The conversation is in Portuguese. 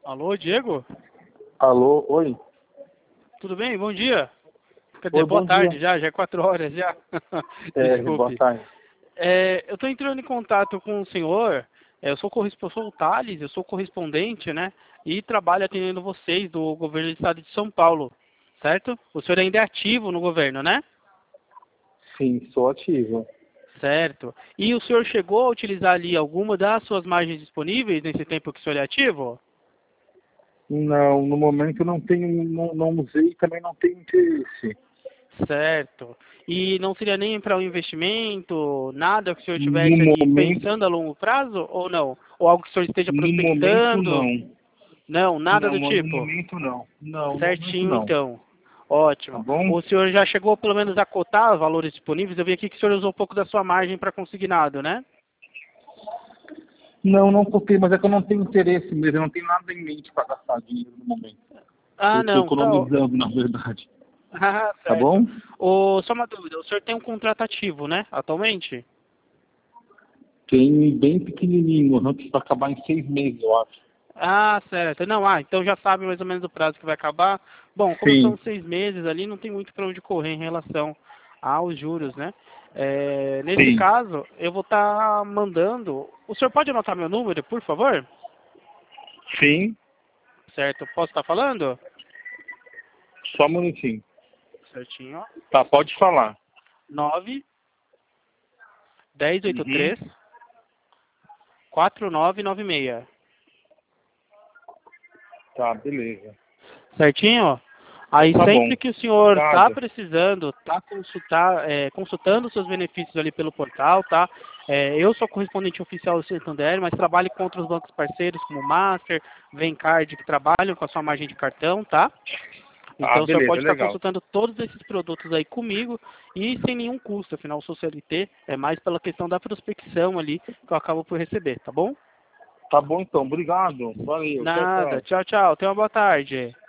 Alô, Diego? Alô, oi. Tudo bem? Bom dia. Quer dizer, Oi, boa bom tarde dia. já é 4 horas já. Boa Desculpe. tarde. Eu estou entrando em contato com o senhor. Eu sou o Thales, eu sou correspondente, né? E trabalho atendendo vocês do governo do estado de São Paulo, certo? O senhor ainda é ativo no governo, né? Sim, sou ativo. Certo. E o senhor chegou a utilizar ali alguma das suas margens disponíveis nesse tempo que o senhor é ativo? Não, no momento não tenho, não usei e também não tenho interesse. Certo. E não seria nem para um investimento, nada que o senhor No estivesse ali momento, pensando a longo prazo, ou não? Ou algo que o senhor esteja no momento prospectando? não. Não, nada Não, do no tipo. momento não. Não, no momento Certinho, não. então. Tá Ótimo. bom? O senhor já chegou pelo menos a cotar os valores disponíveis? Eu vi aqui que o senhor usou um pouco da sua margem para consignado, né? Não, não copei, mas é que eu não tenho interesse mesmo, eu não tenho nada em mente para gastar dinheiro no momento. Eu Ah, estou não, tá. economizando, na verdade. Ah, Tá certo. bom? Só uma dúvida, o senhor tem um contrato ativo, né, atualmente? Tem bem pequenininho, antes para acabar em 6 meses, eu acho. Ah, certo. Não, então já sabe mais ou menos o prazo que vai acabar. Bom, como são Sim, 6 meses ali, não tem muito para onde correr em relação aos juros, né? Nesse sim, caso, eu vou estar mandando. O senhor pode anotar meu número, por favor? sim. Certo. Posso estar falando? Só um minutinho. Certinho. Ó. Tá, pode falar. 9 10 Uhum. 83 4996. Tá, beleza. Certinho? Aí Tá bom. sempre que o senhor está Obrigado. precisando, está consultando os seus benefícios ali pelo portal, tá? Eu sou correspondente oficial do Santander, mas trabalho com outros bancos parceiros como Master, Vencard, que trabalham com a sua margem de cartão, tá? Ah, Então o senhor beleza, pode estar legal. consultando todos esses produtos aí comigo e sem nenhum custo, afinal o seu CLT é mais pela questão da prospecção ali que eu acabo por receber, tá bom? Tá bom então, obrigado. Valeu, tchau, Nada, tchau. tchau, tchau, tenha uma boa tarde.